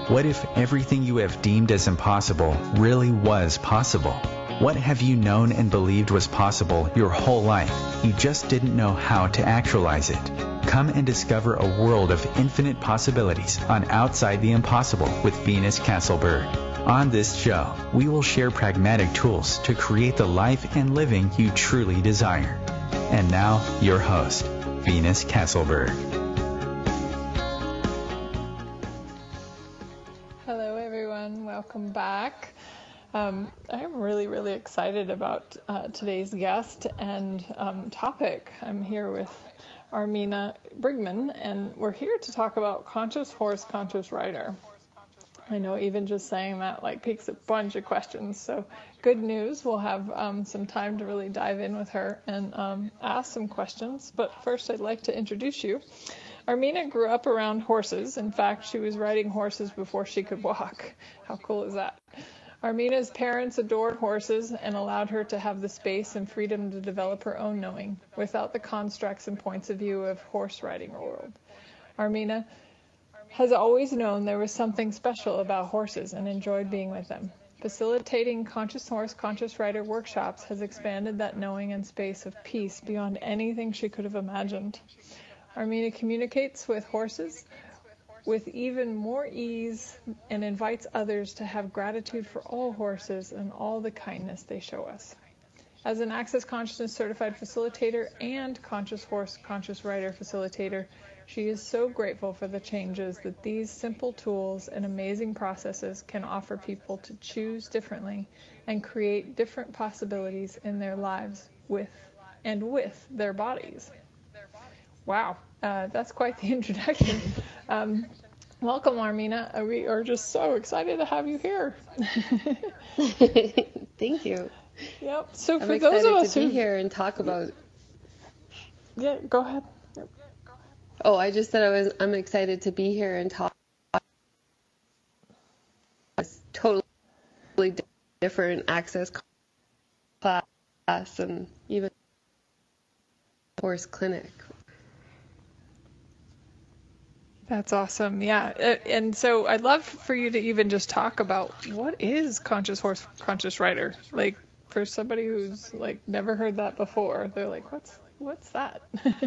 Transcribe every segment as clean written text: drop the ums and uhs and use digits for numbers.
What if everything you have deemed as impossible really was possible? What have you known and believed was possible your whole life? You just didn't know how to actualize it. Come and discover a world of infinite possibilities on Outside the Impossible with Venus Kasselberg. On this show, we will share pragmatic tools to create the life and living you truly desire. And now, your host, Venus Kasselberg. Hello, everyone. Welcome back. I'm really excited about today's guest and topic. I'm here with Armina Brigman, and we're here to talk about conscious horse, conscious rider. I know even just saying that piques a bunch of questions. So good news, we'll have some time to really dive in with her and ask some questions. But first, I'd like to introduce you. Armina grew up around horses. In fact, she was riding horses before she could walk. How cool is that? Armina's parents adored horses and allowed her to have the space and freedom to develop her own knowing without the constructs and points of view of horse riding world. Armina has always known there was something special about horses and enjoyed being with them. Facilitating Conscious Horse, Conscious Rider workshops has expanded that knowing and space of peace beyond anything she could have imagined. Armina communicates with horses with even more ease and invites others to have gratitude for all horses and all the kindness they show us. As an Access Consciousness certified facilitator and Conscious Horse, Conscious Rider facilitator, she is so grateful for the changes that these simple tools and amazing processes can offer people to choose differently and create different possibilities in their lives with their bodies. Wow, that's quite the introduction. Welcome, Armina. We are just so excited to have you here. Thank you. Yep. So for those of us who be here and talk about. Yeah, go ahead. Oh, I just said I'm excited to be here and talk. It's totally different access class and even horse clinic. That's awesome. Yeah. And so I'd love for you to even just talk about what is Conscious Horse, Conscious Rider? For somebody who's never heard that before, they're like, what's that?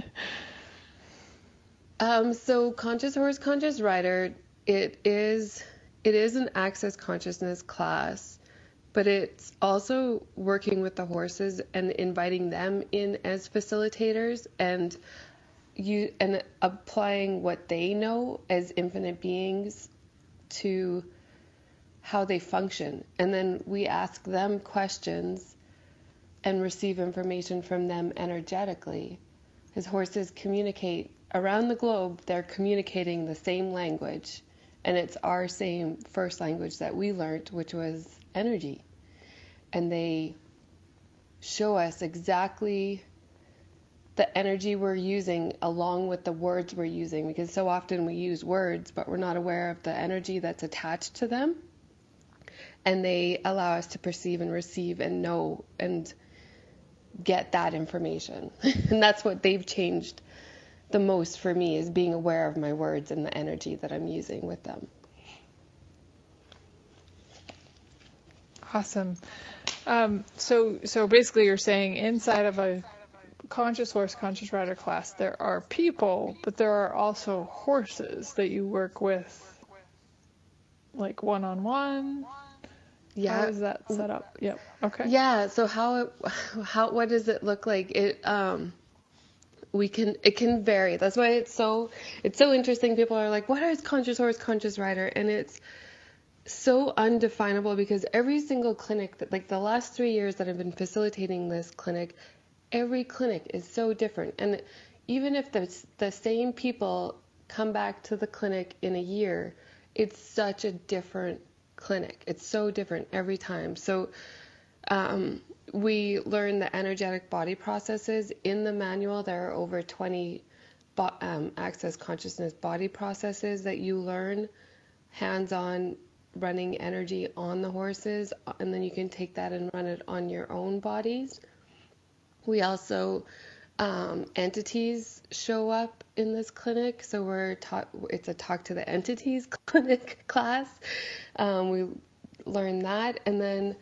So Conscious Horse, Conscious Rider, it is an access consciousness class, but it's also working with the horses and inviting them in as facilitators and applying what they know as infinite beings to how they function. And then we ask them questions and receive information from them energetically. As horses communicate around the globe, they're communicating the same language, and it's our same first language that we learned, which was energy. And they show us exactly the energy we're using along with the words we're using, because so often we use words, but we're not aware of the energy that's attached to them. And they allow us to perceive and receive and know and get that information. And that's what they've changed the most for me, is being aware of my words and the energy that I'm using with them. Awesome. So basically you're saying inside of a Conscious Horse, Conscious Rider class, there are people, but there are also horses that you work with, one-on-one. Yeah. How is that set up? Yep. Okay. Yeah. So what does it look like? It can vary. That's why it's so interesting. People are like, what is Conscious Horse, Conscious Rider? And it's so undefinable, because every single clinic that, the last 3 years that I've been facilitating this clinic, every clinic is so different. And even if the same people come back to the clinic in a year, it's such a different clinic. It's so different every time. So we learn the energetic body processes. In the manual, there are over 20 access consciousness body processes that you learn hands-on, running energy on the horses, and then you can take that and run it on your own bodies. We also entities show up in this clinic. So it's a talk to the entities clinic class. We learn that, and then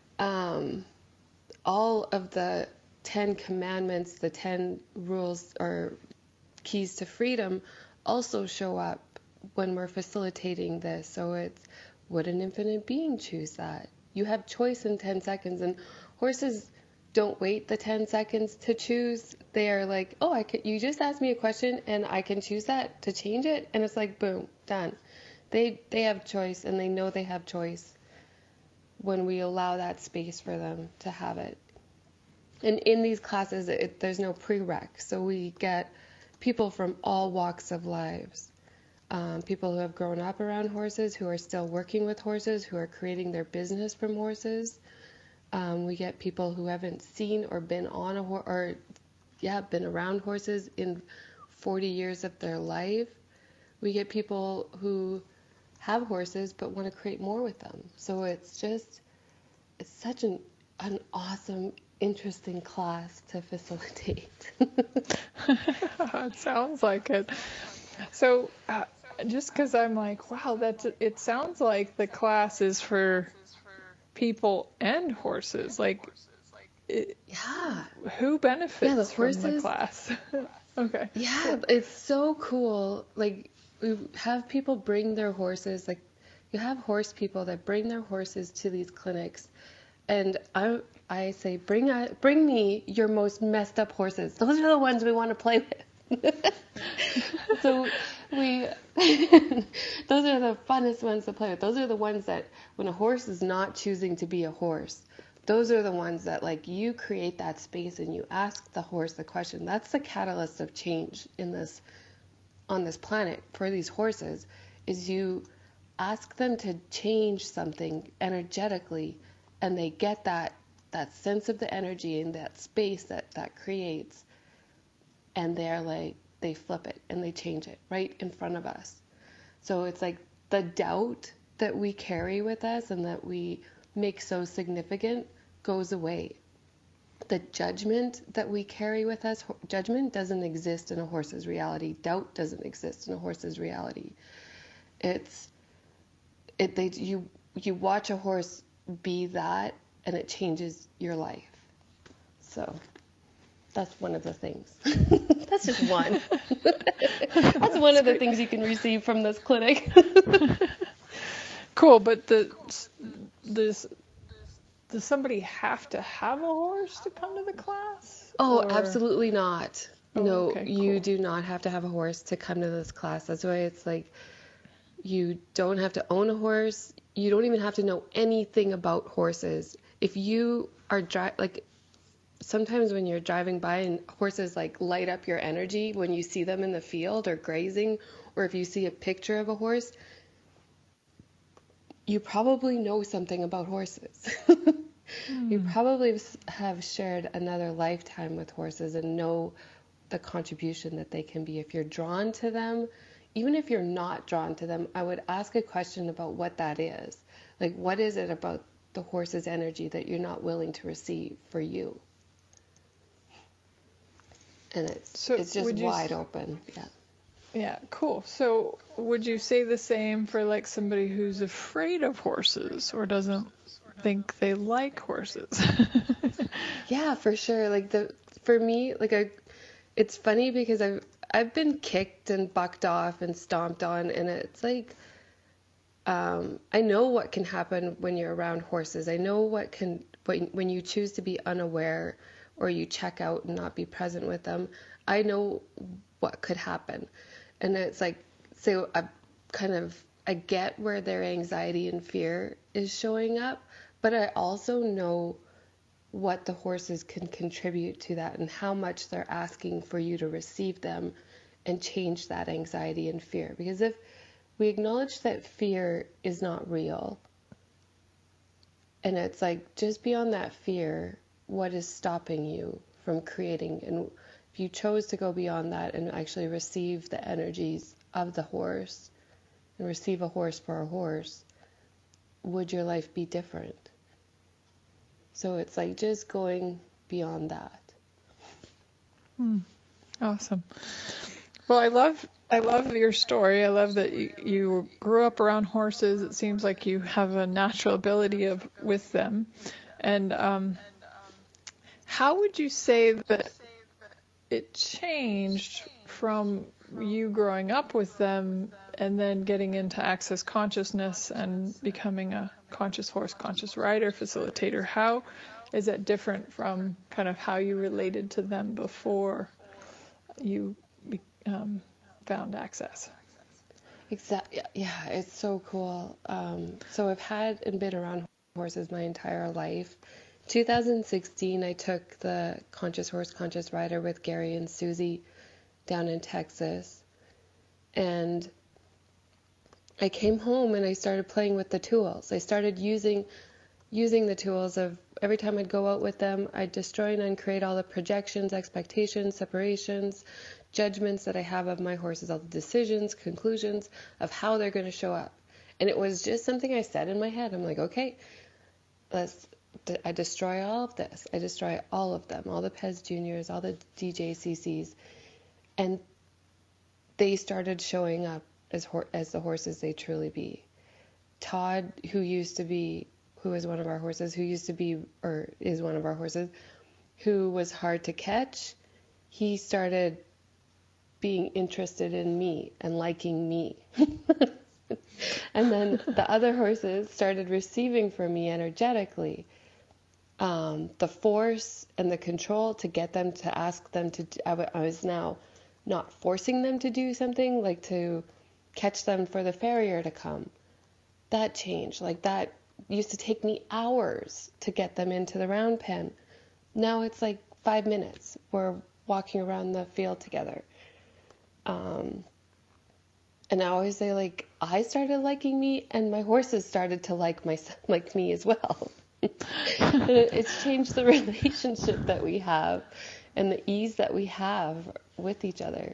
all of the 10 commandments, the 10 rules or keys to freedom also show up when we're facilitating this. So it's, would an infinite being choose that? You have choice in 10 seconds, and horses don't wait the 10 seconds to choose. They are like, oh, you just asked me a question and I can choose that to change it. And it's like, boom, done. They have choice, and they know they have choice when we allow that space for them to have it. And in these classes, there's no prereq. So we get people from all walks of lives. People who have grown up around horses, who are still working with horses, who are creating their business from horses. We get people who haven't seen or been on a horse, or been around horses in 40 years of their life. We get people who have horses but want to create more with them. So it's such an awesome, interesting class to facilitate. It sounds like it. So just because I'm like, wow, it sounds like the class is for people and horses. Like, who benefits from the class? Okay. Yeah, cool. It's so cool. Like, we have people bring their horses. Like, you have horse people that bring their horses to these clinics, and I say, bring me your most messed up horses. Those are the ones we want to play with. So those are the funnest ones to play with. Those are the ones that when a horse is not choosing to be a horse, those are the ones that, like, you create that space and you ask the horse the question. That's the catalyst of change on this planet for these horses, is you ask them to change something energetically, and they get that sense of the energy and that space that creates, and they're like, they flip it and they change it right in front of us. So it's like the doubt that we carry with us and that we make so significant goes away. The judgment that we carry with us, judgment doesn't exist in a horse's reality. Doubt doesn't exist in a horse's reality. You watch a horse be that, and it changes your life. So that's one of the things. That's just one. That's one of the things you can receive from this clinic. Cool, but does somebody have to have a horse to come to the class? Oh, absolutely not. No, okay, you cool. do not have to have a horse to come to this class. That's why it's like, you don't have to own a horse. You don't even have to know anything about horses. If you are sometimes when you're driving by and horses like light up your energy when you see them in the field or grazing, or if you see a picture of a horse, you probably know something about horses. You probably have shared another lifetime with horses and know the contribution that they can be. If you're drawn to them, even if you're not drawn to them, I would ask a question about what that is. Like, what is it about the horse's energy that you're not willing to receive for you? And it's just wide open. Yeah. Yeah, cool. So would you say the same for like somebody who's afraid of horses or doesn't think they like horses? Yeah, for sure. Like for me, it's funny because I've been kicked and bucked off and stomped on, and it's like, I know what can happen when you're around horses. I know when you choose to be unaware or you check out and not be present with them, I know what could happen. And it's like, so I get where their anxiety and fear is showing up, but I also know what the horses can contribute to that and how much they're asking for you to receive them and change that anxiety and fear. Because if we acknowledge that fear is not real, and it's like, just beyond that fear, what is stopping you from creating? And if you chose to go beyond that and actually receive the energies of the horse and receive a horse for a horse, would your life be different? So it's like just going beyond that. Awesome. Well, I love your story. I love that you grew up around horses. It seems like you have a natural ability with them. And how would you say that it changed from you growing up with them and then getting into Access Consciousness and becoming a conscious horse, conscious rider facilitator? How is that different from kind of how you related to them before you found Access? Exactly. Yeah, it's so cool. So I've had and been around horses my entire life. 2016, I took the Conscious Horse, Conscious Rider with Gary and Susie down in Texas. And I came home and I started playing with the tools. I started using the tools of every time I'd go out with them, I'd destroy and uncreate all the projections, expectations, separations, judgments that I have of my horses, all the decisions, conclusions of how they're going to show up. And it was just something I said in my head. I'm like, okay, I destroy all of this. I destroy all of them, all the Pez Juniors, all the DJCCs. And they started showing up as the horses they truly be. Todd, who is one of our horses, is one of our horses, who was hard to catch, he started being interested in me and liking me. And then the other horses started receiving from me energetically the force and the control to get them to ask them to. I was now not forcing them to do something, like to catch them for the farrier to come. That changed. Like that used to take me hours to get them into the round pen. Now it's like 5 minutes. We're walking around the field together. And I always say, like, I started liking me and my horses started to like me as well. It's changed the relationship that we have and the ease that we have with each other.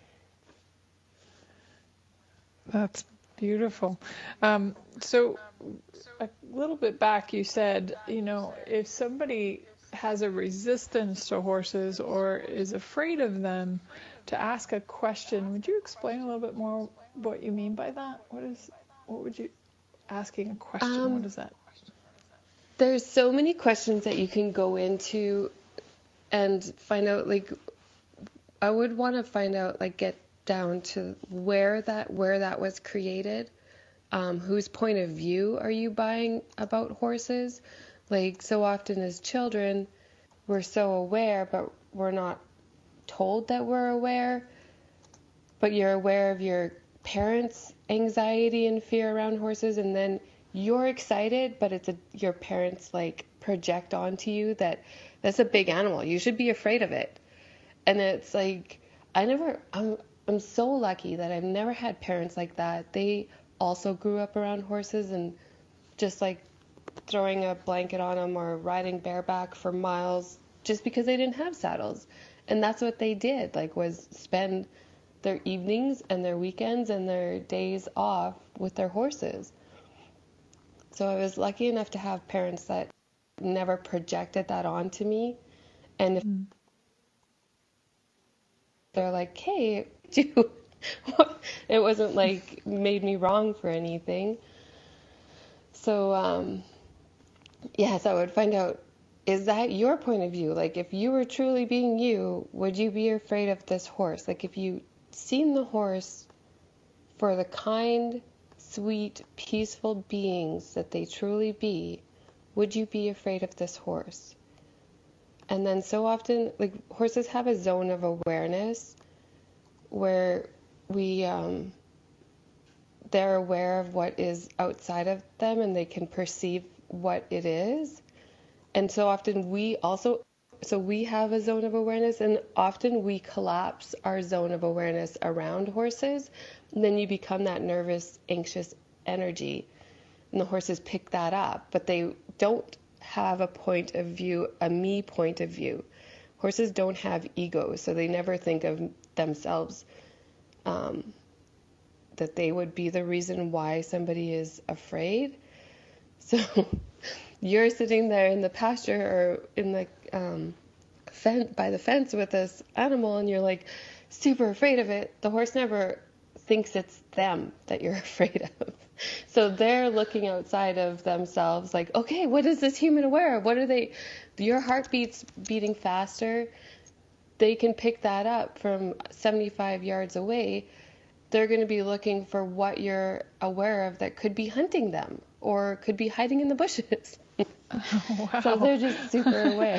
That's beautiful. So a little bit back, you said, if somebody has a resistance to horses or is afraid of them, to ask a question. Would you explain a little bit more what you mean by that? What would you, asking a question, what is that? There's so many questions that you can go into and find out, like, I would want to find out, like, get down to where that was created. Whose point of view are you buying about horses? Like, so often as children, we're so aware, but we're not told that we're aware. But you're aware of your parents' anxiety and fear around horses, and then you're excited, but your parents like project onto you that that's a big animal. You should be afraid of it. And it's like, I'm so lucky that I've never had parents like that. They also grew up around horses and just like throwing a blanket on them or riding bareback for miles just because they didn't have saddles. And that's what they did, like, was spend their evenings and their weekends and their days off with their horses. So I was lucky enough to have parents that never projected that onto me. And if they're like, hey, dude, it wasn't like made me wrong for anything. So, yes, I would find out, is that your point of view? Like, if you were truly being you, would you be afraid of this horse? Like, if you seen the horse for the kind, sweet, peaceful beings that they truly be, would you be afraid of this horse? And then so often, like, horses have a zone of awareness where they're aware of what is outside of them and they can perceive what it is. And so often we have a zone of awareness, and often we collapse our zone of awareness around horses. And then you become that nervous, anxious energy, and the horses pick that up, but they don't have a point of view, a me point of view. Horses don't have egos, so they never think of themselves that they would be the reason why somebody is afraid. So you're sitting there in the pasture or in the by the fence with this animal and you're like super afraid of it, the horse never thinks it's them that you're afraid of. So they're looking outside of themselves like, okay, what is this human aware of? What are they? Your heartbeat's beating faster. They can pick that up from 75 yards away. They're going to be looking for what you're aware of that could be hunting them or could be hiding in the bushes. Wow. So they're just super aware.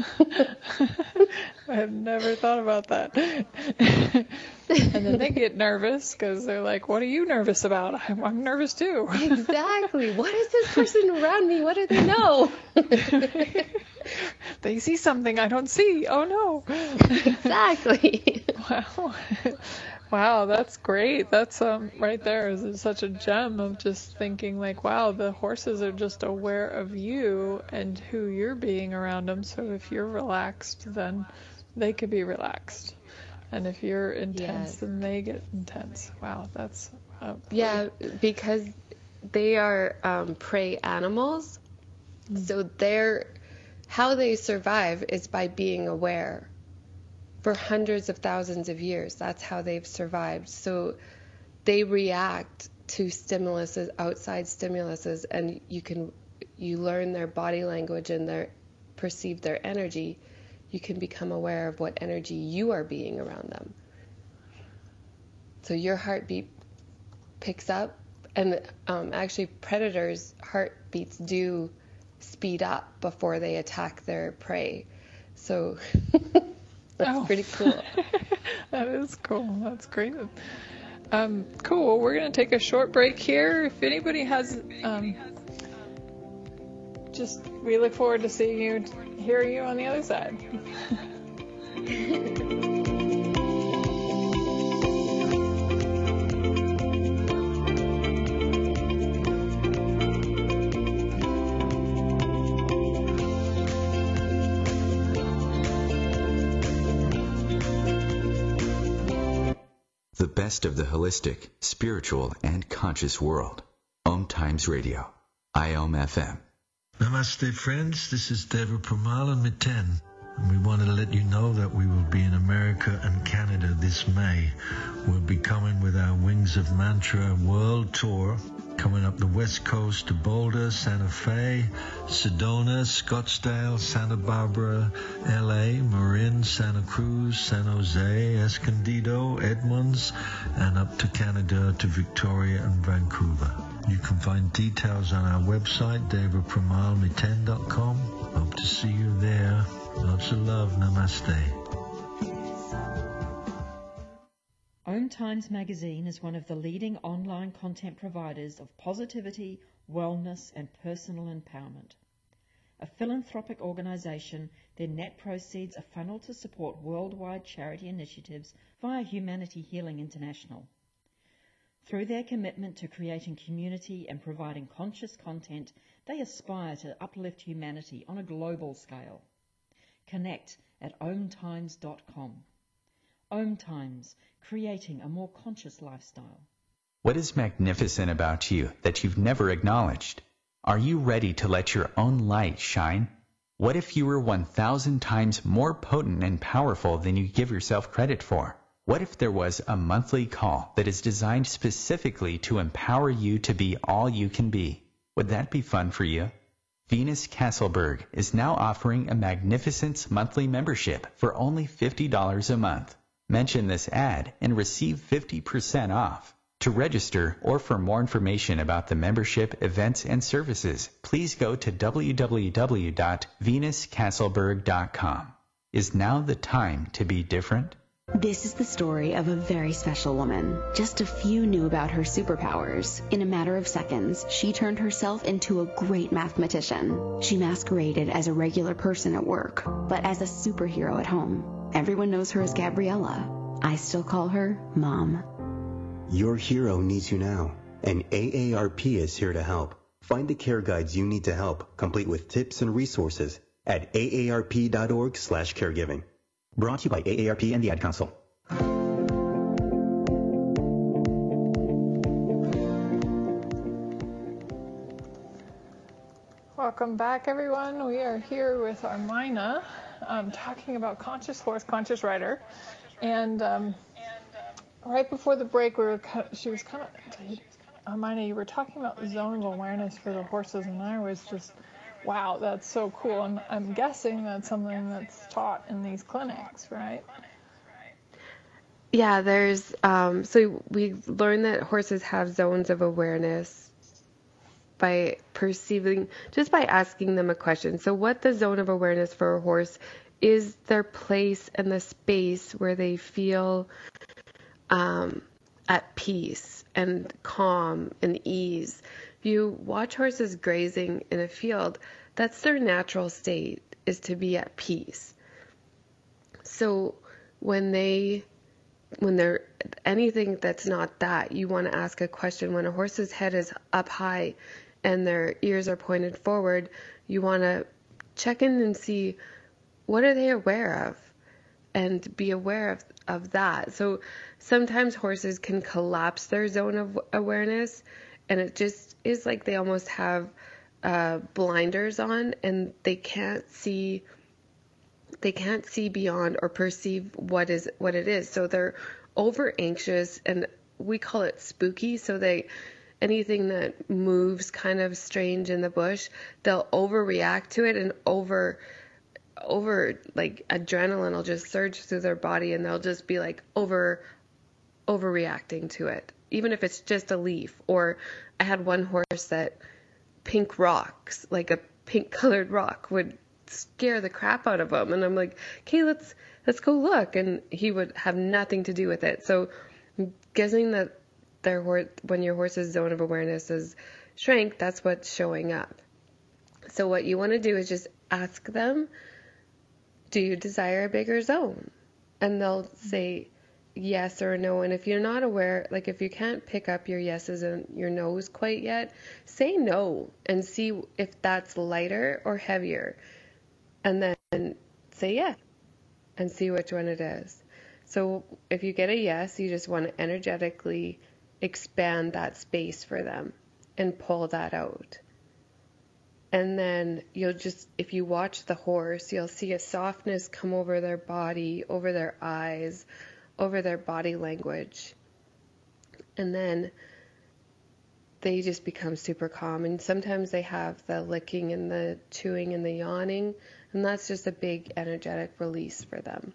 I have never thought about that. And then they get nervous because they're like, what are you nervous about? I'm nervous too. Exactly. What is this person around me? What do they know? They see something I don't see. Oh no. Exactly. Wow. Wow, that's great. That's right there is such a gem of just thinking like, wow, the horses are just aware of you and who you're being around them. So if you're relaxed, then they could be relaxed. And if you're intense, then they get intense. Wow, that's yeah, because they are prey animals. So how they survive is by being aware. For hundreds of thousands of years, that's how they've survived. So they react to stimuluses, outside stimuluses, and you learn their body language and perceive their energy. You can become aware of what energy you are being around them. So your heartbeat picks up, and actually predators' heartbeats do speed up before they attack their prey. So that's pretty cool. That is cool. That's great. Cool. Well, we're going to take a short break here. If anybody has, we look forward to seeing you, hearing you on the other side. The best of the holistic, spiritual, and conscious world. Om Times Radio. IOM FM. Namaste, friends. This is Deva Premal and Miten. And we want to let you know that we will be in America and Canada this May. We'll be coming with our Wings of Mantra World Tour, coming up the West Coast to Boulder, Santa Fe, Sedona, Scottsdale, Santa Barbara, LA, Marin, Santa Cruz, San Jose, Escondido, Edmonds, and up to Canada to Victoria and Vancouver. You can find details on our website, devapremalmiten.com. Hope to see you there. Lots of love. Namaste. Om Times Magazine is one of the leading online content providers of positivity, wellness, and personal empowerment. A philanthropic organisation, their net proceeds are funneled to support worldwide charity initiatives via Humanity Healing International. Through their commitment to creating community and providing conscious content, they aspire to uplift humanity on a global scale. Connect at omtimes.com. Om Times, creating a more conscious lifestyle. What is magnificent about you that you've never acknowledged? Are you ready to let your own light shine? What if you were 1,000 times more potent and powerful than you give yourself credit for? What if there was a monthly call that is designed specifically to empower you to be all you can be? Would that be fun for you? Venus Castleberg is now offering a Magnificence monthly membership for only $50 a month. Mention this ad and receive 50% off. To register or for more information about the membership, events, and services, please go to www.venuscastleberg.com. Is now the time to be different? This is the story of a very special woman. Just a few knew about her superpowers. In a matter of seconds, she turned herself into a great mathematician. She masqueraded as a regular person at work, but as a superhero at home. Everyone knows her as Gabriella. I still call her Mom. Your hero needs you now, and AARP is here to help. Find the care guides you need to help, complete with tips and resources at aarp.org/caregiving. Brought to you by AARP and the Ad Council. Welcome back, everyone. We are here with Armina, talking about conscious horse, conscious rider, and right before the break, Hermione, you were talking about the zone of awareness for the horses, and I was just, wow, that's so cool. And I'm guessing that's something that's taught in these clinics, right? Yeah, there's so we learned that horses have zones of awareness by perceiving, just by asking them a question. So what the zone of awareness for a horse is, their place and the space where they feel at peace and calm and ease. If you watch horses grazing in a field, that's their natural state, is to be at peace. So when they're anything that's not that, you want to ask a question. When a horse's head is up high and their ears are pointed forward, you want to check in and see, what are they aware of, and be aware of that. So sometimes horses can collapse their zone of awareness, and it just is like they almost have blinders on, and they can't see beyond or perceive what it is. So they're over anxious, and we call it spooky. So anything that moves kind of strange in the bush, they'll overreact to it, and over like adrenaline will just surge through their body, and they'll just be like overreacting to it, even if it's just a leaf. Or I had one horse that pink rocks, like a pink colored rock, would scare the crap out of him, and I'm like, okay, let's go look, and he would have nothing to do with it. So I'm guessing that when your horse's zone of awareness is shrank, that's what's showing up. So what you want to do is just ask them, do you desire a bigger zone? And they'll say yes or no. And if you're not aware, like if you can't pick up your yeses and your nos quite yet, say no and see if that's lighter or heavier. And then say yes and see which one it is. So if you get a yes, you just want to energetically expand that space for them and pull that out. And then if you watch the horse, you'll see a softness come over their body, over their eyes, over their body language. And then they just become super calm. And sometimes they have the licking and the chewing and the yawning, and that's just a big energetic release for them.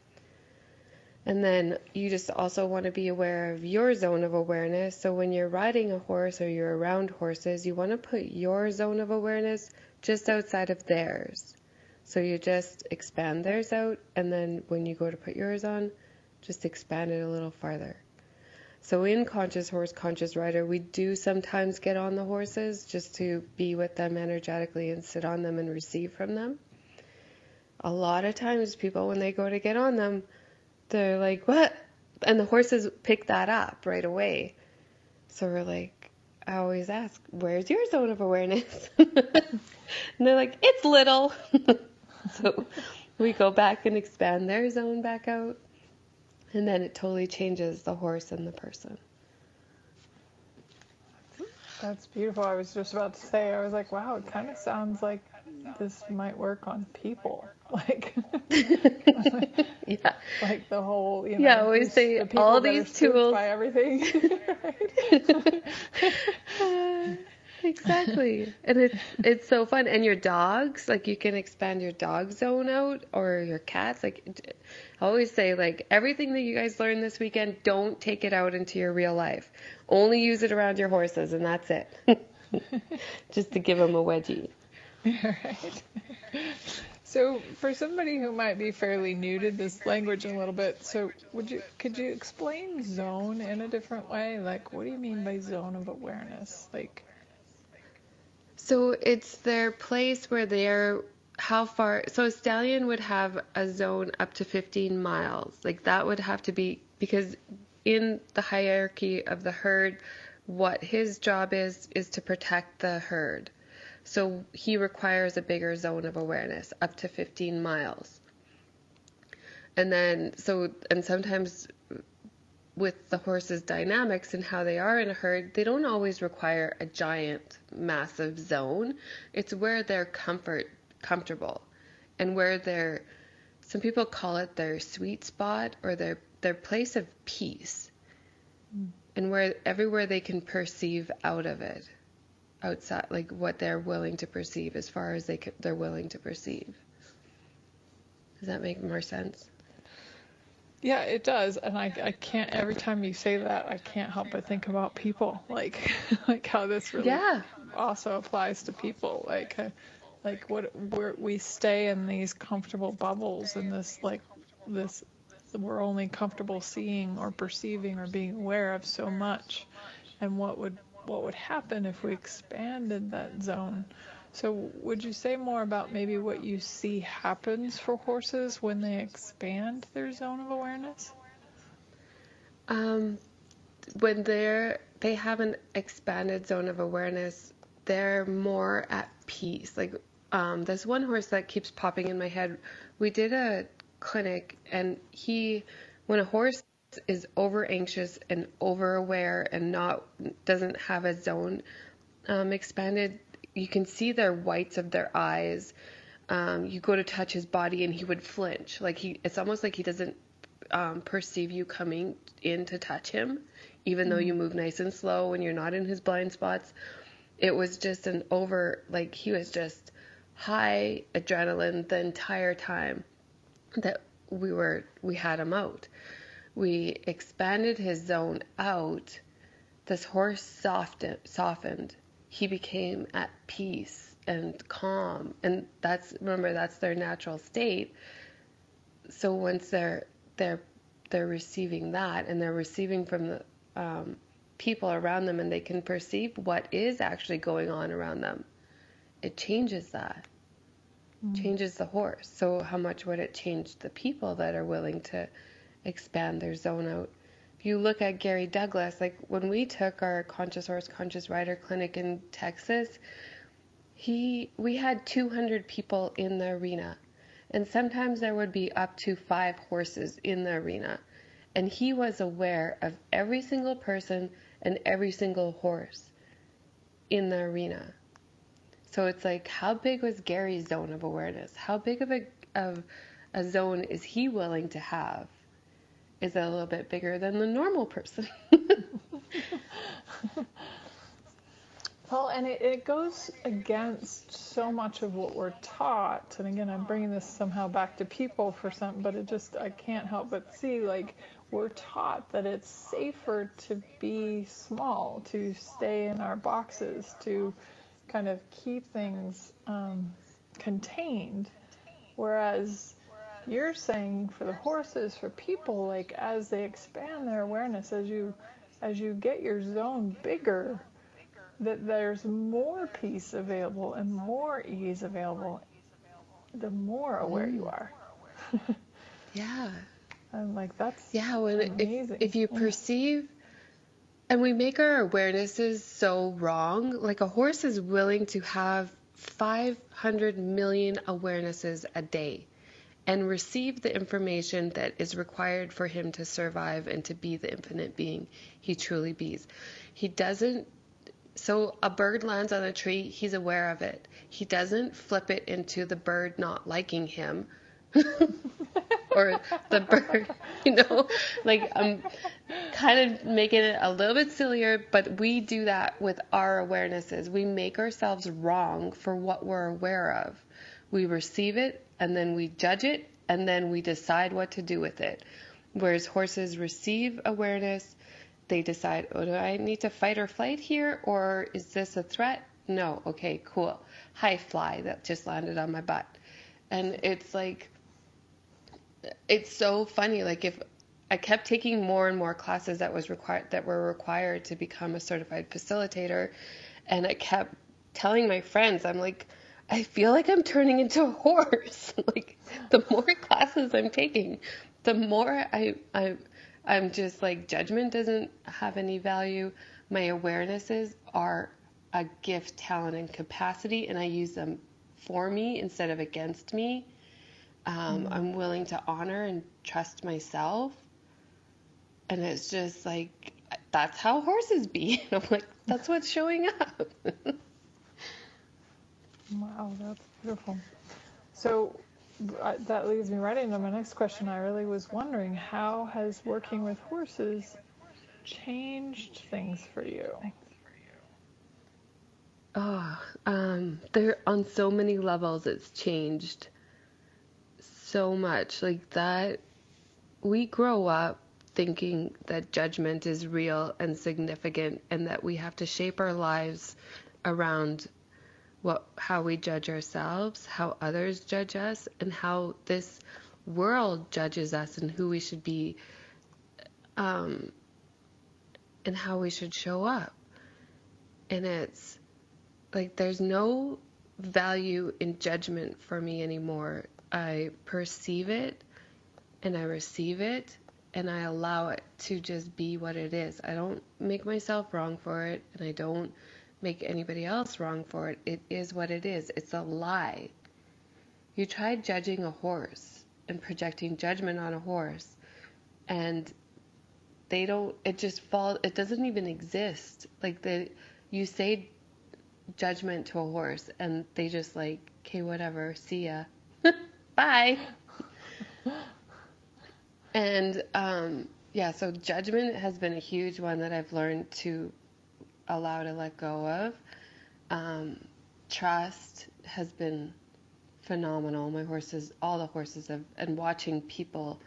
And then you just also want to be aware of your zone of awareness. So when you're riding a horse or you're around horses, you want to put your zone of awareness just outside of theirs. So you just expand theirs out, and then when you go to put yours on, just expand it a little farther. So in Conscious Horse, Conscious Rider, we do sometimes get on the horses just to be with them energetically and sit on them and receive from them. A lot of times people, when they go to get on them, they're like, what? And the horses pick that up right away. So we're like, I always ask, where's your zone of awareness? And they're like, it's little. So we go back and expand their zone back out. And then it totally changes the horse and the person. That's beautiful. I was just about to say, I was like, wow, it kind of sounds like this might work on people. Like, yeah. Like the whole, yeah, I always say all these tools. By everything. Exactly. And it's so fun. And your dogs, like you can expand your dog zone out, or your cats. Like I always say, like everything that you guys learned this weekend, don't take it out into your real life. Only use it around your horses, and that's it. Just to give them a wedgie. Right. So for somebody who might be fairly new to this language a little bit, so could you explain zone in a different way? Like, what do you mean by zone of awareness? Like, so it's their place where they're, how far, so a stallion would have a zone up to 15 miles. Like that would have to be, because in the hierarchy of the herd, what his job is to protect the herd. So he requires a bigger zone of awareness, up to 15 miles. And then, and sometimes with the horse's dynamics and how they are in a herd, they don't always require a giant, massive zone. It's where they're comfortable. and where some people call it their sweet spot or their place of peace, and where everywhere they can perceive out of it, outside, like what they're willing to perceive as far as they're willing to perceive. Does that make more sense? Yeah, it does. And I can't, every time you say that, I can't help but think about people, like like how this really also applies to people, like we stay in these comfortable bubbles, and this we're only comfortable seeing or perceiving or being aware of so much. And what would happen if we expanded that zone? So would you say more about maybe what you see happens for horses when they expand their zone of awareness? When they have an expanded zone of awareness, they're more at peace. Like, there's one horse that keeps popping in my head. We did a clinic, and when a horse is over anxious and over aware and doesn't have a zone expanded, you can see their whites of their eyes. You go to touch his body and he would flinch. It's almost like he doesn't perceive you coming in to touch him, even though you move nice and slow and you're not in his blind spots. It was just he was just high adrenaline the entire time that we had him out. We expanded his zone out. This horse softened. He became at peace and calm, and that's their natural state. So once they're receiving that, and they're receiving from the people around them, and they can perceive what is actually going on around them, it changes that. Changes the horse. So how much would it change the people that are willing to expand their zone out? If you look at Gary Douglas, like when we took our Conscious Horse, Conscious Rider clinic in Texas, we had 200 people in the arena, and sometimes there would be up to 5 horses in the arena, and he was aware of every single person and every single horse in the arena. So it's like, how big was Gary's zone of awareness? How big of a zone is he willing to have? Is it a little bit bigger than the normal person? Well, and it goes against so much of what we're taught. And again, I'm bringing this somehow back to people for something, but I can't help but see, like, we're taught that it's safer to be small, to stay in our boxes, to kind of keep things contained. Whereas you're saying for the horses, for people, like as they expand their awareness, as you get your zone bigger, that there's more peace available and more ease available, the more aware you are. Yeah. I'm like, that's amazing. If you perceive, and we make our awarenesses so wrong, like a horse is willing to have 500 million awarenesses a day and receive the information that is required for him to survive and to be the infinite being he truly bees. He doesn't, so a bird lands on a tree, he's aware of it. He doesn't flip it into the bird not liking him or the bird, like I'm kind of making it a little bit sillier, but we do that with our awarenesses. We make ourselves wrong for what we're aware of. We receive it, and then we judge it, and then we decide what to do with it. Whereas horses receive awareness, they decide, do I need to fight or flight here, or is this a threat? No, okay, cool. Hi, fly that just landed on my butt. And it's like, it's so funny. Like, if I kept taking more and more classes that were required to become a certified facilitator, and I kept telling my friends, I'm like, I feel like I'm turning into a horse. Like, the more classes I'm taking, the more I'm just like, judgment doesn't have any value. My awarenesses are a gift, talent, and capacity, and I use them for me instead of against me. I'm willing to honor and trust myself. And it's just like, that's how horses be. And I'm like, that's what's showing up. Wow, that's beautiful. So that leads me right into my next question. I really was wondering, how has working with horses changed things for you? They're on so many levels. It's changed so much. Like that, we grow up thinking that judgment is real and significant, and that we have to shape our lives around how we judge ourselves, how others judge us, and how this world judges us, and who we should be, and how we should show up. And it's like there's no value in judgment for me anymore. I perceive it and I receive it and I allow it to just be what it is. I don't make myself wrong for it, and I don't make anybody else wrong for it. It is what it is. It's a lie. You try judging a horse and projecting judgment on a horse, and it doesn't even exist. Like you say judgment to a horse and they just like, okay, whatever, see ya. Bye. And so judgment has been a huge one that I've learned to allow to let go of. Trust has been phenomenal. All the horses and watching people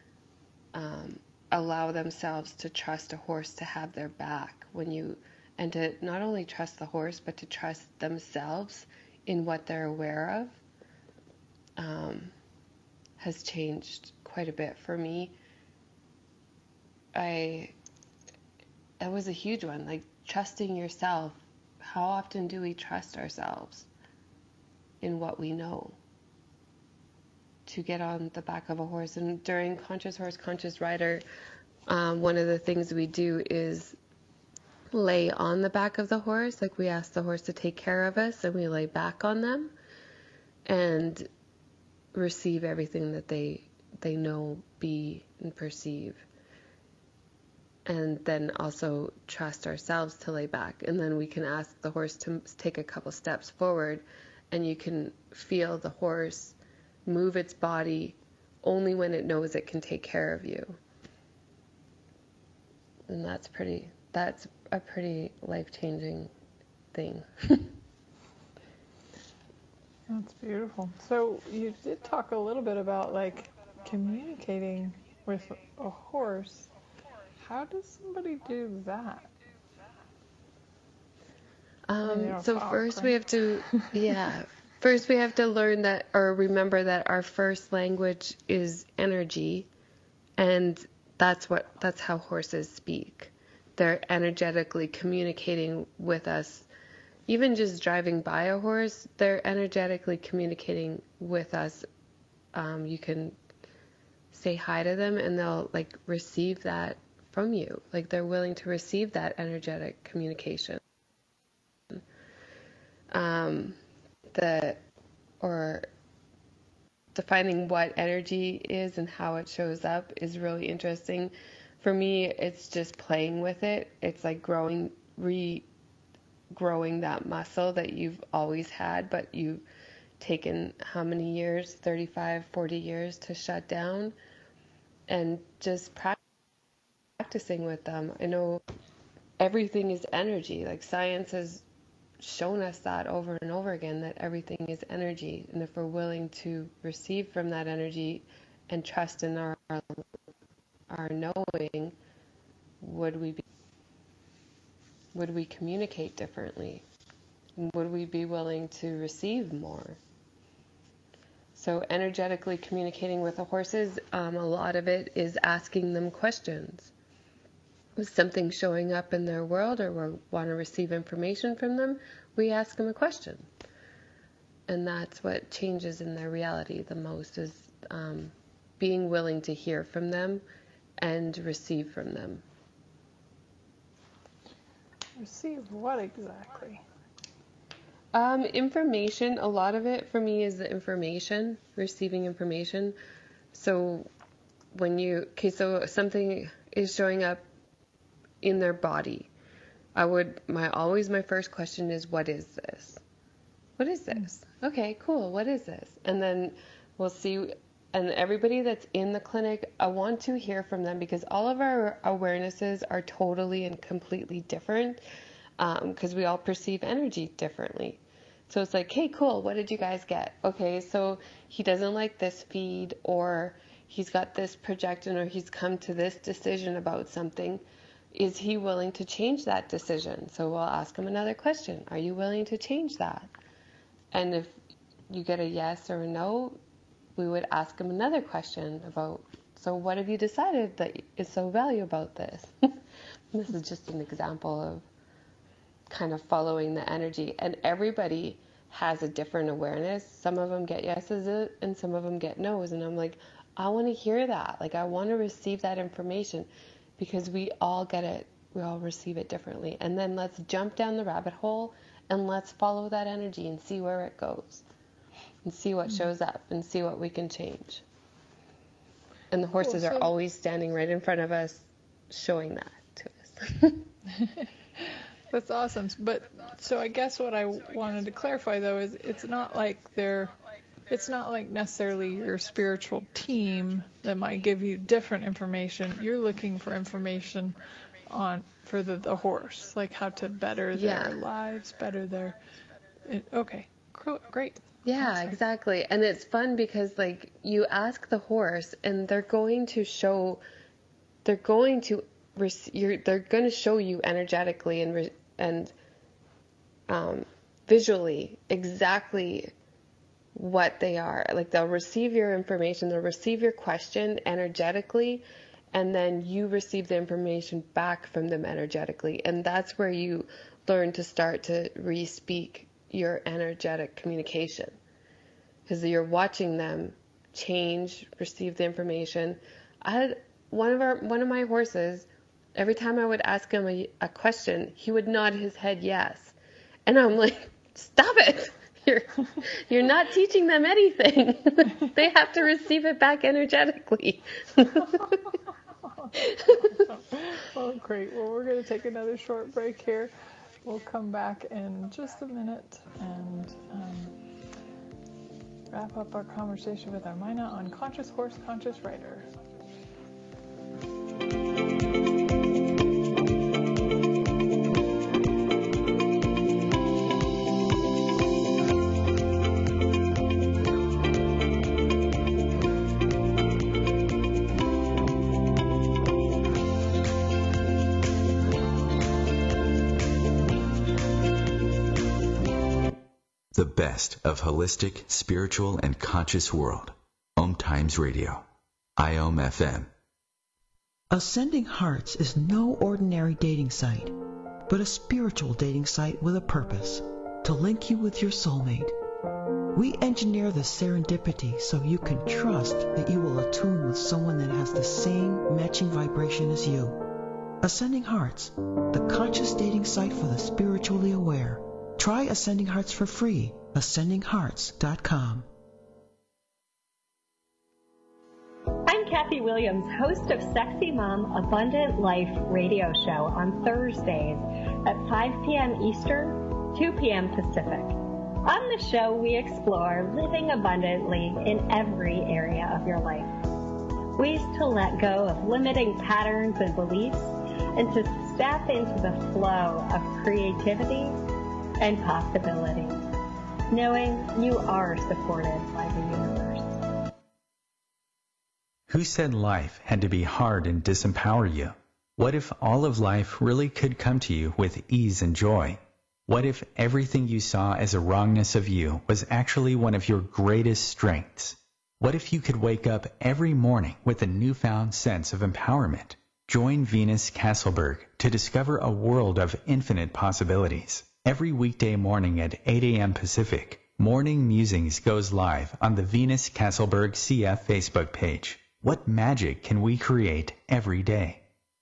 allow themselves to trust a horse to have their back and to not only trust the horse, but to trust themselves in what they're aware of, has changed quite a bit for me. That was a huge one, like trusting yourself. How often do we trust ourselves in what we know? To get on the back of a horse. And during Conscious Horse, Conscious Rider, one of the things we do is lay on the back of the horse. Like we ask the horse to take care of us, and we lay back on them and receive everything that they know, be, and perceive. And then also trust ourselves to lay back. And then we can ask the horse to take a couple steps forward, and you can feel the horse move its body only when it knows it can take care of you. And that's a pretty life-changing thing. That's beautiful. So you did talk a little bit about like communicating with a horse. How does somebody do that? First we have to, First we have to learn that, or remember that our first language is energy, and that's how horses speak. They're energetically communicating with us. Even just driving by a horse, they're energetically communicating with us. You can say hi to them and they'll like receive that from you. Like they're willing to receive that energetic communication. Defining what energy is and how it shows up is really interesting. For me, it's just playing with it. It's like regrowing that muscle that you've always had, but you've taken how many years, 35, 40 years to shut down, and just practicing with them. I know everything is energy. Like science has shown us that over and over again, that everything is energy. And if we're willing to receive from that energy and trust in our knowing, would we communicate differently? Would we be willing to receive more? So energetically communicating with the horses, a lot of it is asking them questions. Is something showing up in their world, or we want to receive information from them, we ask them a question. And that's what changes in their reality the most, is being willing to hear from them and receive from them. Receive what exactly? Information. A lot of it for me is the information, receiving information. So so something is showing up in their body. My first question is, what is this? What is this? Okay, cool. What is this? And then We'll see. And everybody that's in the clinic, I want to hear from them, because all of our awarenesses are totally and completely different, because we all perceive energy differently. So it's like, hey, cool, what did you guys get? Okay, so he doesn't like this feed, or he's got this projection, or he's come to this decision about something. Is he willing to change that decision? So we'll ask him another question. Are you willing to change that? And if you get a yes or a no, we would ask him another question about, so what have you decided that is so valuable about this? This is just an example of kind of following the energy. And everybody has a different awareness. Some of them get yeses and some of them get no's. And I'm like, I want to hear that. Like, I want to receive that information, because we all get it. We all receive it differently. And then let's jump down the rabbit hole and let's follow that energy and see where it goes. And see what shows up and see what we can change. And the horses are always standing right in front of us, showing that to us. That's awesome. But so I guess what I wanted to clarify, though, is it's not like necessarily your spiritual team that might give you different information. You're looking for information for the horse, like how to better their lives, better their. Okay, great. Yeah, awesome. Exactly. And it's fun because, like, you ask the horse and they're going to show you energetically and visually exactly what they are. Like, they'll receive your information, they'll receive your question energetically, and then you receive the information back from them energetically. And that's where you learn to start to re-speak your energetic communication, because you're watching them change, receive the information. I had one of my horses, every time I would ask him a question, he would nod his head yes. And I'm like, stop it. You're not teaching them anything. They have to receive it back energetically. Oh, great. Well, we're going to take another short break here. We'll come back in just a minute and wrap up our conversation with Armina on Conscious Horse, Conscious Rider. The best of holistic, spiritual, and conscious world. Om Times Radio. IOM FM. Ascending Hearts is no ordinary dating site, but a spiritual dating site with a purpose, to link you with your soulmate. We engineer the serendipity so you can trust that you will attune with someone that has the same matching vibration as you. Ascending Hearts, the conscious dating site for the spiritually aware. Try Ascending Hearts for free. AscendingHearts.com. I'm Kathy Williams, host of Sexy Mom Abundant Life radio show on Thursdays at 5 p.m. Eastern, 2 p.m. Pacific. On the show, we explore living abundantly in every area of your life. Ways to let go of limiting patterns and beliefs and to step into the flow of creativity and possibility, knowing you are supported by the universe. Who said life had to be hard and disempower you? What if all of life really could come to you with ease and joy? What if everything you saw as a wrongness of you was actually one of your greatest strengths? What if you could wake up every morning with a newfound sense of empowerment? Join Venus Castleberg to discover a world of infinite possibilities. Every weekday morning at 8 a.m. Pacific, Morning Musings goes live on the Venus Castleberg CF Facebook page. What magic can we create every day?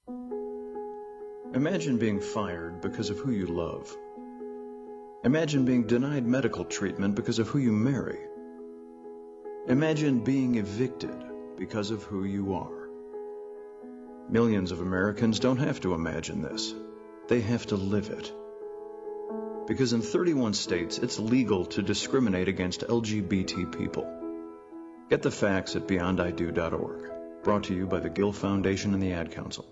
Imagine being fired because of who you love. Imagine being denied medical treatment because of who you marry. Imagine being evicted because of who you are. Millions of Americans don't have to imagine this. They have to live it. Because in 31 states, it's legal to discriminate against LGBT people. Get the facts at beyondido.org. Brought to you by the Gill Foundation and the Ad Council.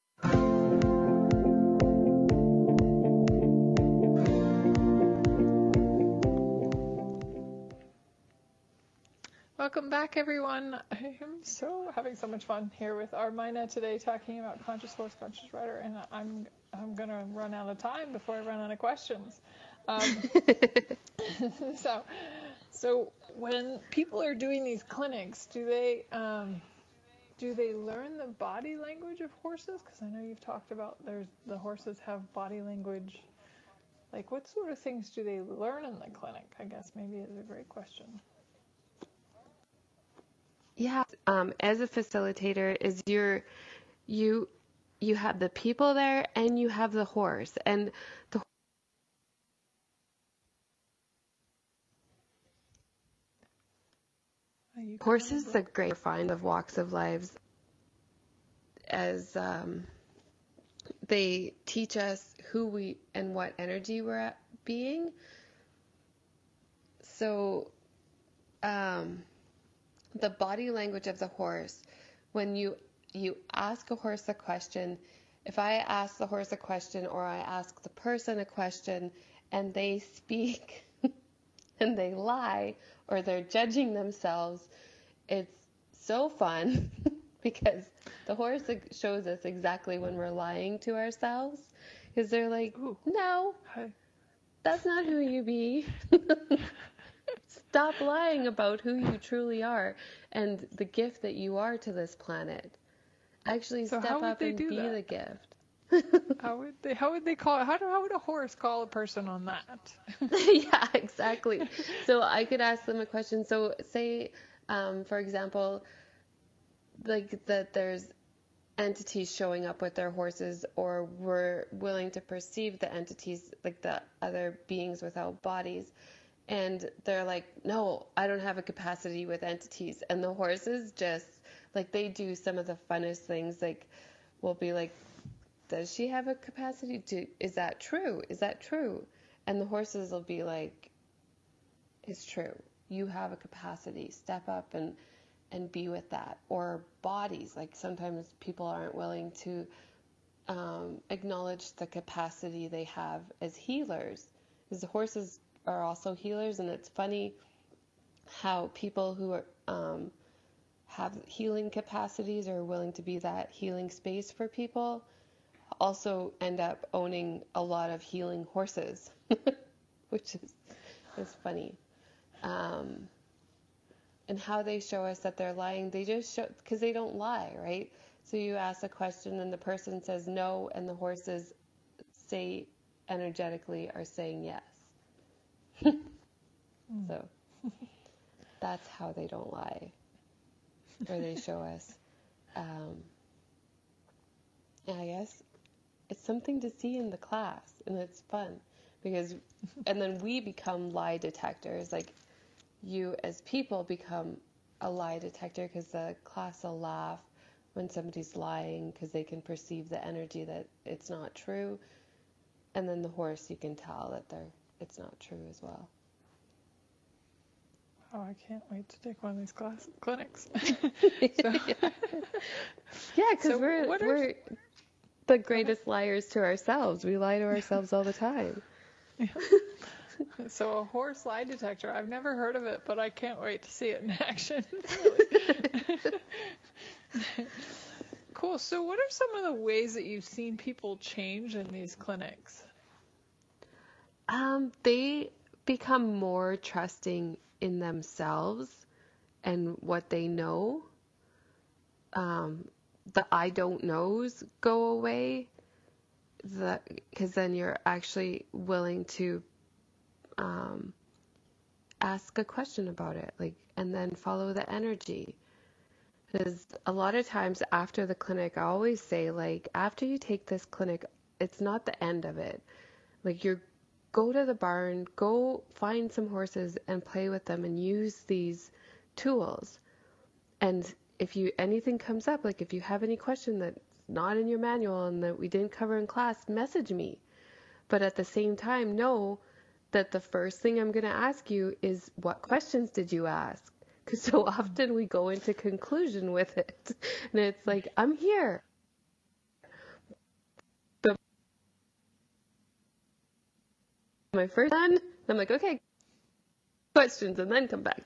Welcome back, everyone. I am having so much fun here with Armina today, talking about conscious horse, conscious rider, and I'm gonna run out of time before I run out of questions. So when people are doing these clinics, do they learn the body language of horses? Because I know you've talked about the horses have body language. Like, what sort of things do they learn in the clinic? I guess maybe is a great question. Yeah, as a facilitator, you have the people there and you have the horse, and the horses is a great find of walks of lives, as they teach us who we and what energy we're at being. So the body language of the horse, when you ask a horse a question, if I ask the horse a question or I ask the person a question and they speak and they lie or they're judging themselves, it's so fun because the horse shows us exactly when we're lying to ourselves, because they're like, no, that's not who you be. Stop lying about who you truly are and the gift that you are to this planet. Actually, step up and be the gift. How would they call it? How would a horse call a person on that? Yeah, exactly. So I could ask them a question. So say, for example, like that there's entities showing up with their horses, or we're willing to perceive the entities, like the other beings without bodies. And they're like, no, I don't have a capacity with entities. And the horses just, like, they do some of the funnest things. Like, we'll be like, does she have a capacity to, is that true? Is that true? And the horses will be like, it's true. You have a capacity. Step up and be with that. Or bodies. Like, sometimes people aren't willing to acknowledge the capacity they have as healers. Because the horses are also healers, and it's funny how people who are, have healing capacities or are willing to be that healing space for people also end up owning a lot of healing horses, which is funny. And how they show us that they're lying, they just show, because they don't lie, right? So you ask a question and the person says no, and the horses say energetically are saying yes. So that's how they don't lie, or they show us. I guess it's something to see in the class, and it's fun because, and then we become lie detectors. Like, you as people become a lie detector because the class will laugh when somebody's lying because they can perceive the energy that it's not true, and then the horse, you can tell that it's not true as well. Oh, I can't wait to take one of these clinics. Yeah, because we're the greatest liars to ourselves. We lie to ourselves all the time. Yeah. So a horse lie detector. I've never heard of it, but I can't wait to see it in action. Really. Cool. So what are some of the ways that you've seen people change in these clinics? They become more trusting in themselves and what they know. The I don't knows go away, because then you're actually willing to ask a question about it, like, and then follow the energy. Because a lot of times after the clinic, I always say, like, after you take this clinic, it's not the end of it. Like, go to the barn, go find some horses and play with them and use these tools. And if anything comes up, like if you have any question that's not in your manual and that we didn't cover in class, message me. But at the same time, know that the first thing I'm going to ask you is, what questions did you ask? Because so often we go into conclusion with it. And it's like, I'm here. But my first one, I'm like, okay, questions, and then come back.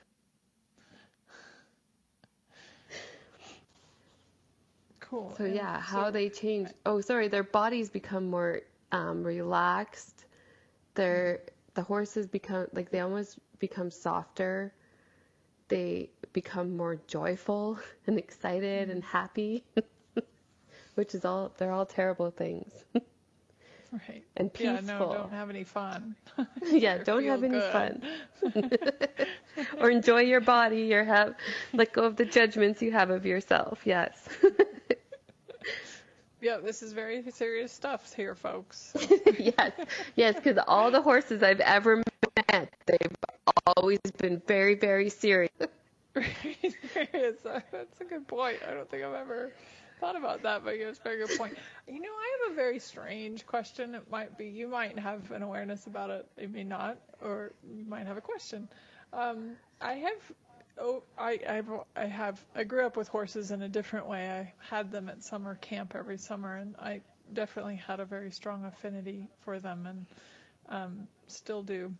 Cool. So yeah, how they change. Oh, sorry, their bodies become more relaxed. The horses become, like, they almost become softer. They become more joyful and excited and happy, which is they're all terrible things. Right. And peaceful. Yeah, no, don't have any fun. Yeah, don't have any fun. Or enjoy your body, let go of the judgments you have of yourself. Yes. Yeah, this is very serious stuff here, folks. Yes, because all the horses I've ever met, they've always been very, very serious. Very serious. That's a good point. I don't think I've ever thought about that, but it's a very good point. You know, I have a very strange question. It might be, you might have an awareness about it, you may not, or you might have a question. I grew up with horses in a different way. I had them at summer camp every summer, and I definitely had a very strong affinity for them, and still do.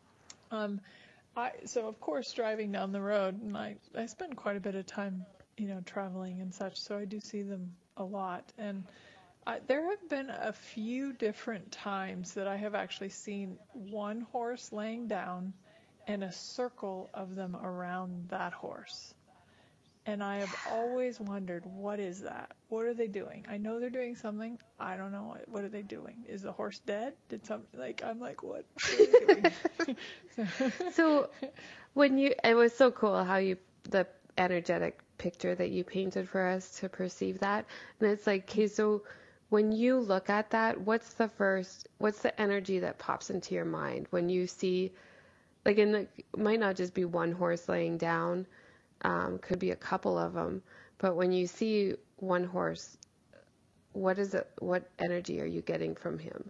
So of course, driving down the road, and I spend quite a bit of time, traveling and such, so I do see them a lot. And there have been a few different times that I have actually seen one horse laying down and a circle of them around that horse. And I have always wondered, what is that? What are they doing? I know they're doing something. I don't know. What are they doing? Is the horse dead? I'm like, what are they doing? So it was so cool how the energetic picture that you painted for us to perceive that. And it's like, okay, so when you look at that, what's the energy that pops into your mind when you see, like, it might not just be one horse laying down, could be a couple of them, but when you see one horse, what energy are you getting from him?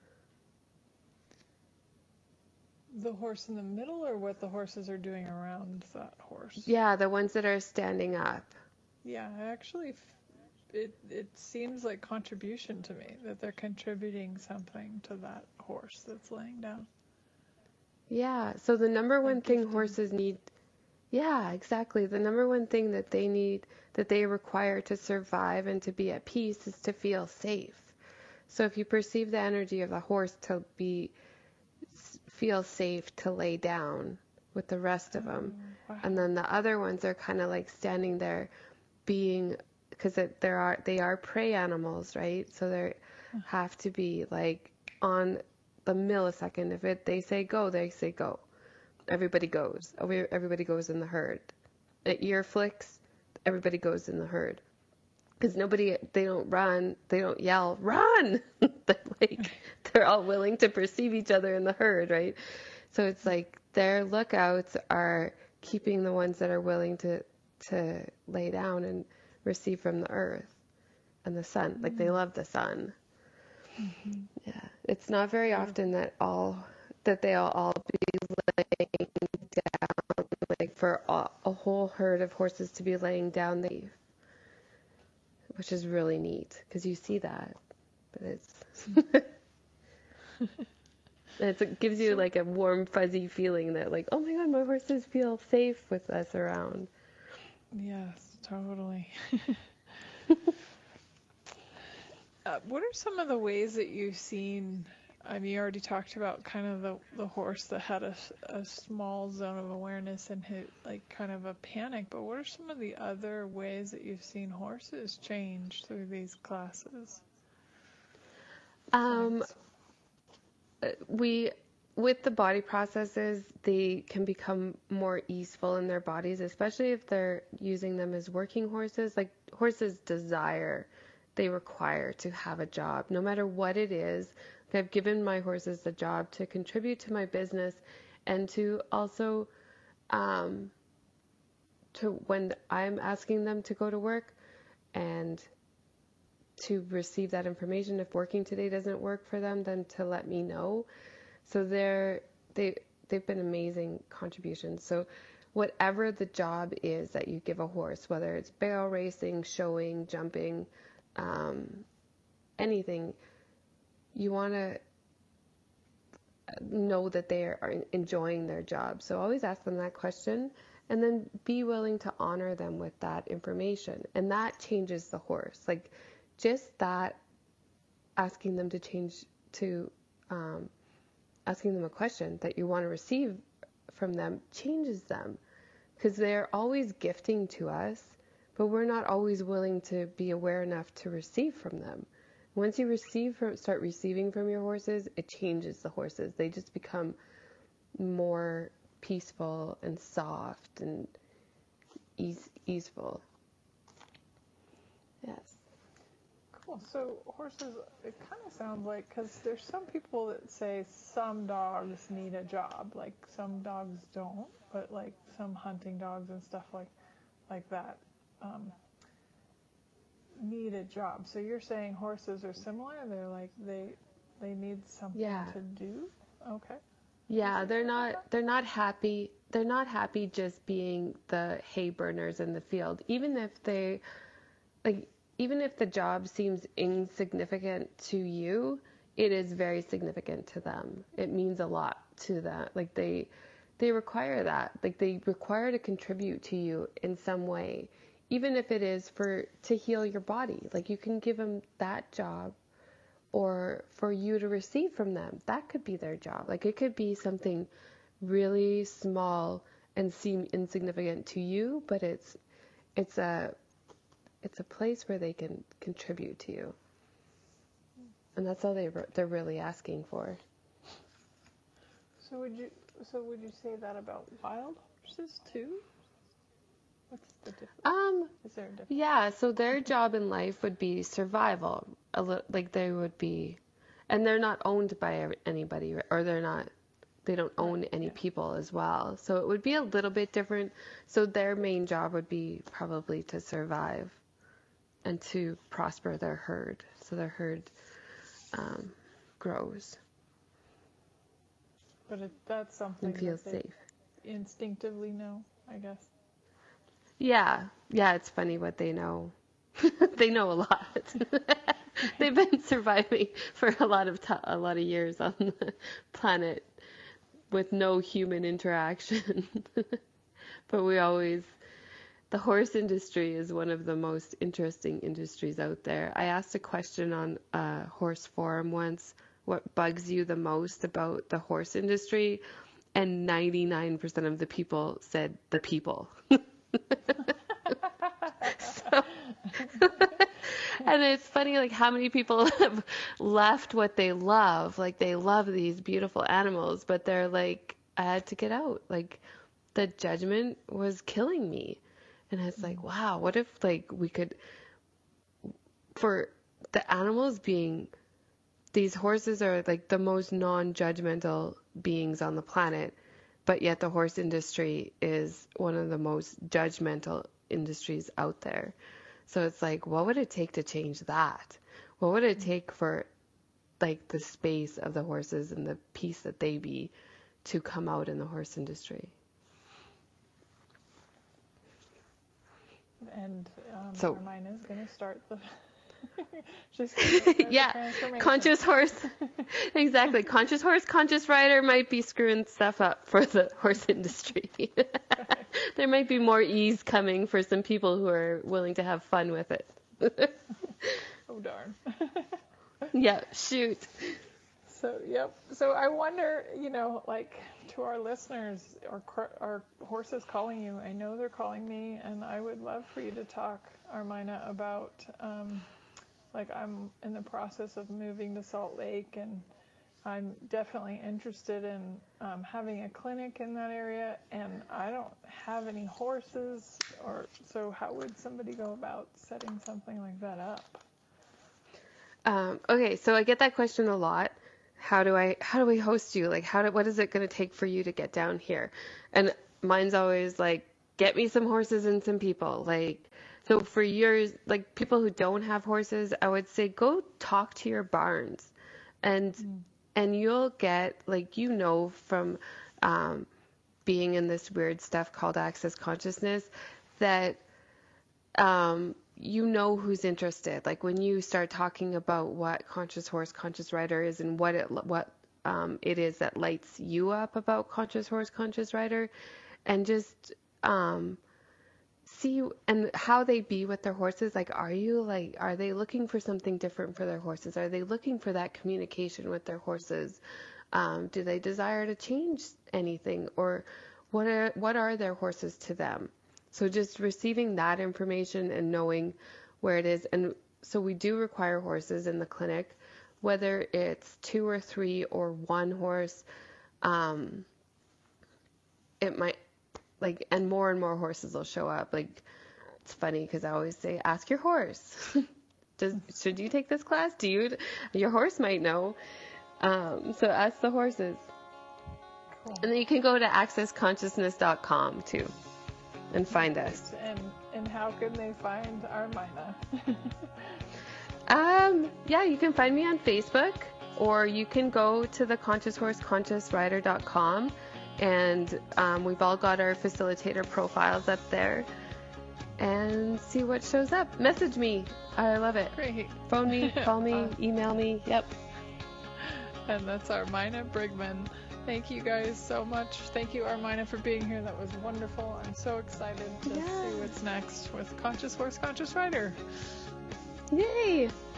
The horse in the middle, or what the horses are doing around that horse? Yeah, the ones that are standing up. Yeah, actually, it seems like contribution to me, that they're contributing something to that horse that's laying down. Yeah, so the number one thing horses need, yeah, exactly. The number one thing that they need, that they require to survive and to be at peace, is to feel safe. So if you perceive the energy of the horse to feel safe to lay down with the rest of them. Wow. And then the other ones are kind of like standing there being, because they are prey animals, right? So they have to be like on the millisecond. If they say go, they say go. Everybody goes. Everybody goes in the herd. At ear flicks, everybody goes in the herd. Because they don't run, they don't yell, run! They're all willing to perceive each other in the herd, right? So it's like their lookouts are keeping the ones that are willing to lay down and receive from the earth and the sun. Like, they love the sun. Mm-hmm. Yeah. It's not very often that they'll all be laying down, like for a whole herd of horses to be laying down, which is really neat, because you see that, but it gives you like a warm, fuzzy feeling that, like, oh my God, my horses feel safe with us around. Yes, totally. What are some of the ways that you've seen, you already talked about kind of the horse that had a small zone of awareness and hit like kind of a panic, but what are some of the other ways that you've seen horses change through these classes? With the body processes, they can become more easeful in their bodies, especially if they're using them as working horses. Like, horses they require to have a job, no matter what it is. I've given my horses the job to contribute to my business, and to also, when I'm asking them to go to work, and to receive that information. If working today doesn't work for them, then to let me know. So they've been amazing contributions. So whatever the job is that you give a horse, whether it's barrel racing, showing, jumping, anything, you want to know that they are enjoying their job. So always ask them that question, and then be willing to honor them with that information. And that changes the horse. Like, just that, asking them to change to asking them a question that you want to receive from them changes them, because they're always gifting to us, but we're not always willing to be aware enough to receive from them. Once you start receiving from your horses, it changes the horses. They just become more peaceful and soft and easeful. Yes. Cool. So horses, it kind of sounds like, because there's some people that say some dogs need a job, like some dogs don't, but like some hunting dogs and stuff like that need a job. So you're saying horses are similar? They're like they need something to do? Okay. Yeah, they're not happy. They're not happy just being the hay burners in the field. Even if the job seems insignificant to you, it is very significant to them. It means a lot to them. Like they require that. Like they require to contribute to you in some way, even if it is to heal your body. Like you can give them that job, or for you to receive from them. That could be their job. Like it could be something really small and seem insignificant to you, but it's a place where they can contribute to you. And that's all they're really asking for. So would you say that about wild horses too? What's the difference? Is there a difference? Yeah, so their job in life would be survival. Like they would be, and they're not owned by anybody, or they don't own any people as well. So it would be a little bit different. So their main job would be probably to survive and to prosper their herd. So their herd grows. But that's something and feels that they safe. Instinctively know, I guess. Yeah, it's funny what they know. They know a lot. They've been surviving for a lot of years on the planet with no human interaction. But the horse industry is one of the most interesting industries out there. I asked a question on a horse forum once, what bugs you the most about the horse industry? And 99% of the people said the people. And it's funny, like, how many people have left what they love. Like, they love these beautiful animals, but they're like, I had to get out. Like, the judgment was killing me. And it's like, wow, what if, like, we could, for the animals being, these horses are, like, the most non-judgmental beings on the planet, but yet the horse industry is one of the most judgmental industries out there. So it's like, what would it take to change that? What would it take for, like, the space of the horses and the peace that they be to come out in the horse industry? And so mine is going to start the conscious horse. Exactly. Conscious horse, conscious rider might be screwing stuff up for the horse industry. There might be more ease coming for some people who are willing to have fun with it. Oh, darn. Yeah, shoot. So, yep. So I wonder, like, to our listeners, are horses calling you? I know they're calling me, and I would love for you to talk, Armina, about, like, I'm in the process of moving to Salt Lake, and I'm definitely interested in having a clinic in that area, and I don't have any horses, so how would somebody go about setting something like that up? Okay, so I get that question a lot. How do we host you? Like, what is it going to take for you to get down here? And mine's always like, get me some horses and some people. Like, so for years, like, people who don't have horses, I would say, go talk to your barns, and you'll get, like, from being in this weird stuff called Access Consciousness, that you know who's interested. Like when you start talking about what Conscious Horse, Conscious Rider is, and what it is that lights you up about Conscious Horse, Conscious Rider, and just see and how they be with their horses. Like, are they looking for something different for their horses? Are they looking for that communication with their horses? Do they desire to change anything, or what are their horses to them? So just receiving that information and knowing where it is. And so we do require horses in the clinic, whether it's 2 or 3 or 1 horse. It might, like, and more horses will show up. Like, it's funny because I always say, ask your horse. Should you take this class? Your horse might know. So ask the horses. Cool. And then you can go to accessconsciousness.com too and find us. And how can they find Armina? Yeah, you can find me on Facebook, or you can go to the ConsciousHorseConsciousRider.com, and we've all got our facilitator profiles up there, and see what shows up. Message me. I love it. Great. Phone me, call me, email me. Yep. And that's Armina Brigman. Thank you guys so much. Thank you, Armina, for being here. That was wonderful. I'm so excited to see what's next with Conscious Horse, Conscious Rider. Yay!